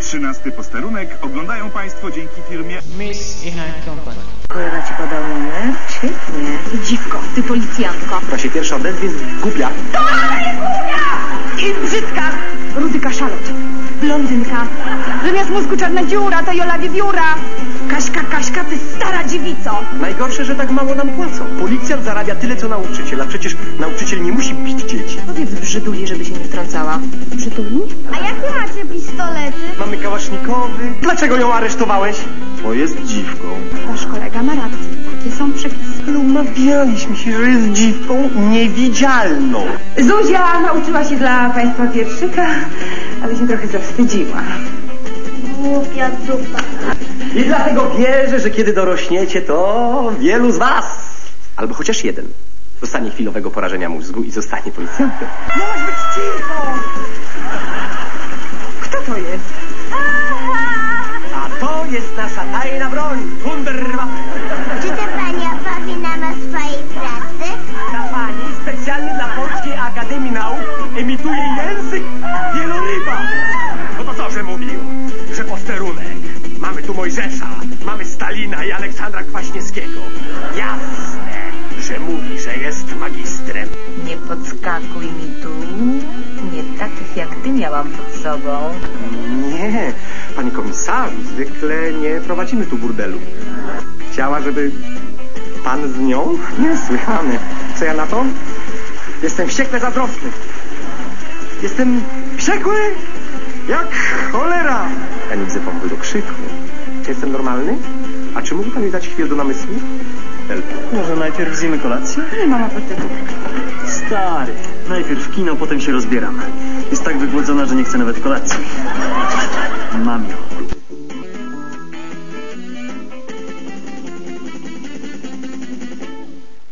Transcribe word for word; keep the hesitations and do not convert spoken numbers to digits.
Trzynasty posterunek oglądają Państwo dzięki firmie Miss i Company. Kolega ci podał numer? Świetnie. Dziwko, ty policjantko. Która się pierwsza odezwie, jest głupia. To ona jest głupia! I brzydka. Rudy kaszalot. Blondynka. Zamiast mózgu czarna dziura, to Jola wiewióra. Kaśka, Kaśka, ty stara dziewico. Najgorsze, że tak mało nam płacą. Policjant zarabia tyle, co nauczyciel, a przecież nauczyciel nie musi bić dzieci. Powiedz brzyduli, żeby się nie wtrącała. Brzyduli? A jakie macie pistolety? Mamy kałasznikowy. Dlaczego ją aresztowałeś? Bo jest dziwką. Wasz kolega ma rację. Takie są przepisy. Ale umawialiśmy się, że jest dziwką niewidzialną. Zuzia nauczyła się dla państwa wierszyka, ale się trochę zawstydziła. Głupia dupa. I dlatego wierzę, że kiedy dorośniecie, to wielu z was, albo chociaż jeden, dostanie chwilowego porażenia mózgu i zostanie policjantem. Miałaś być cicho! Kto to jest? A to jest nasza tajna broń, Wunderwaffe. Czy ta pani opowie nam o swojej pracy? Ta pani specjalnie dla Polskiej Akademii Nauk emituje język wieloryba. No to co, że mówił? Że posterunek. Mamy tu Mojżesza, mamy Stalina i Aleksandra Kwaśniewskiego. Jasne, że mówi, że jest magistrem. Nie podskakuj mi tu. Nie takich jak ty miałam pod sobą. Nie, panie komisarzu, zwykle nie prowadzimy tu burdelu. Chciała, żeby pan z nią? Niesłychane. Co ja na to? Jestem wściekle zazdrosny. Jestem wściekły jak cholera. Ja nie widzę powоду do krzyku. Czy jestem normalny? A czy mógł pan mi dać chwilę do namysłu? Może najpierw zjemy kolację? Nie mam apetytu. Stary, najpierw kino, potem się rozbieram. Jest tak wygłodzona, że nie chce nawet kolacji. Mam ją.